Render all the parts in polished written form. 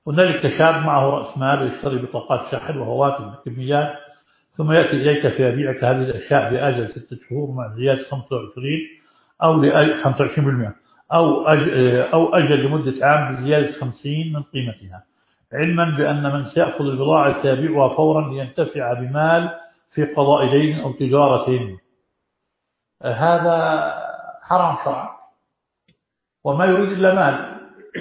هنالك شاب معه رأس مال ويشتري بطاقات شحن وهواتف بكميات، ثم يأتي إليك فيبيعك هذه الأشياء بأجل 6 شهور مع زيادة 25 أو 25%، أو أجل لمدة عام بزيادة 50 من قيمتها، علما بأن من سيأخذ البضاعة سيبيعها فورا لينتفع بمال في قضاء دين أو تجارة. هذا حرام شرعا، وما يريد إلا مال.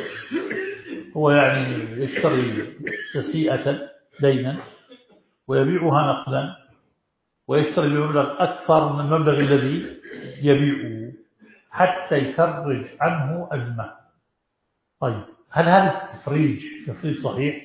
هو يعني يشتري نسيئة دينا ويبيعها نقدا، ويشتري بمبلغ أكثر من المبلغ الذي يبيعه حتى يفرج عنه أزمة. طيب هل هذا التفريج تفريج صحيح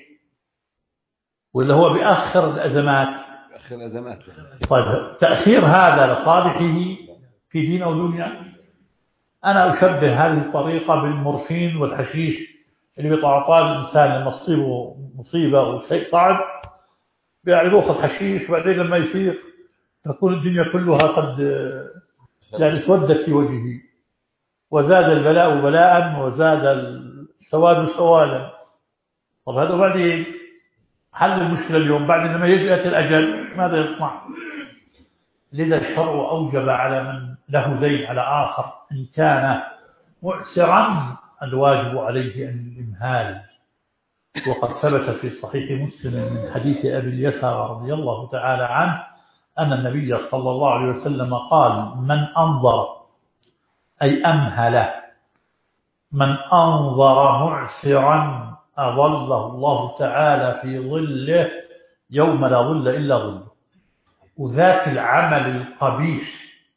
ولا هو بأخر الأزمات؟ بأخر الأزمات. طيب تأخير هذا لصالحه في دين أو دنيا؟ أنا أشبه هذه الطريقة بالمورفين والحشيش اللي بيتعاطاه الإنسان لما تصيبه مصيبة وشيء صعب، يعني يأخذ حشيش، وبعدين لما يفيق تكون الدنيا كلها قد يعني اسودت في وجهه، وزاد البلاء بلاء وزاد السواد سوادا. طب هذا بعدين حل المشكلة اليوم، بعد لما يأتي الأجل ماذا يصنع؟ لذا الشرع أوجب على من له دين على آخر إن كان معسرا الواجب عليه أن الإمهال. وقد ثبت في صحيح مسلم من حديث أبي اليسار رضي الله تعالى عنه أن النبي صلى الله عليه وسلم قال: من أنظر أي أمهل، من أنظر معسرا أظله الله تعالى في ظله يوم لا ظل إلا ظله. وذاك العمل القبيح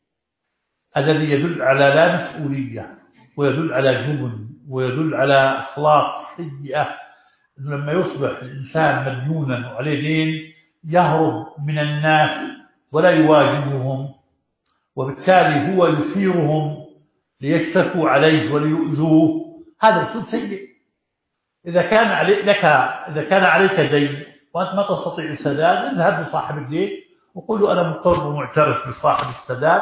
الذي يدل على لا مسؤولية ويدل على جبن ويدل على أخلاق سيئة، لما يصبح الإنسان مديونا وعليه دين يهرب من الناس ولا يواجههم، وبالتالي هو يثيرهم ليشتكوا عليه وليؤذوه. هذا أسلوب سيء. إذا كان عليك دين وأنت ما تستطيع السداد، اذهب لصاحب الدين وقل له: أنا مقر ومعترف بصاحب السداد،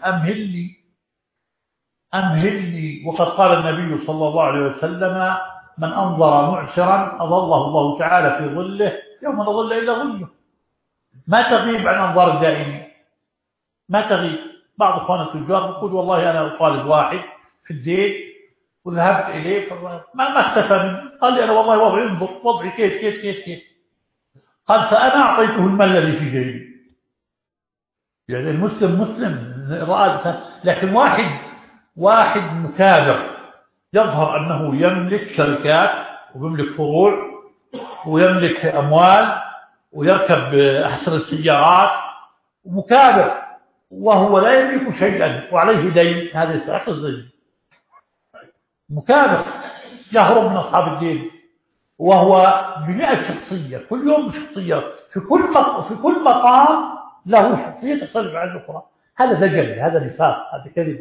أمهلني. وقد قال النبي صلى الله عليه وسلم: من أنظر معسرا أظله الله تعالى في ظله يوم لا ظل إلا ظله. ما تغيب عن أنظار الدائمين، ما تغيب. بعض إخوان التجار يقول: والله أنا أطالب واحد في الدين وذهبت إليه ما اختفى منه، قال لي: أنا والله وضعي انظر وضعي كيف. قال: فأنا أعطيته المال الذي في جيبي. يعني المسلم مسلم رأى، لكن واحد مكابر يظهر أنه يملك شركات ويملك فروع ويملك أموال ويركب أحسن السيارات ومكابر، وهو لا يملك شيئا وعليه دين، هذا يستحق الزي. مكابر يهرب من أصحاب الدين، وهو ب100 شخصية، كل يوم شخصية، في كل مقام له شخصية تختلف عن الأخرى. هذا دجل، هذا نفاق، هذا كذب.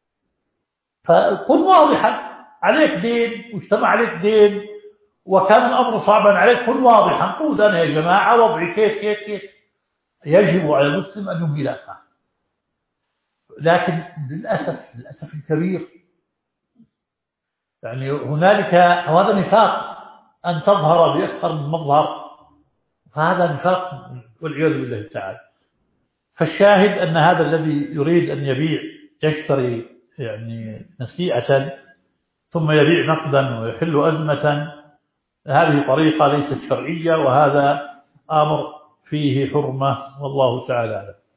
فكن واضحا، عليك دين واجتمع عليك دين وكان الأمر صعبا عليك، كن واضحا، قول: أنا يا جماعة وضعي كيف. يجب على المسلم أن يمهل أخاه. لكن للأسف الكبير يعني هنالك هذا نفاق، أن تظهر بأكثر من مظهر، فهذا نفاق والعياذ بالله تعالى. فالشاهد أن هذا الذي يريد أن يشتري يعني نسيئة ثم يبيع نقدا ويحل أزمة، هذه طريقة ليست شرعية، وهذا أمر فيه حرمة، والله تعالى أعلم.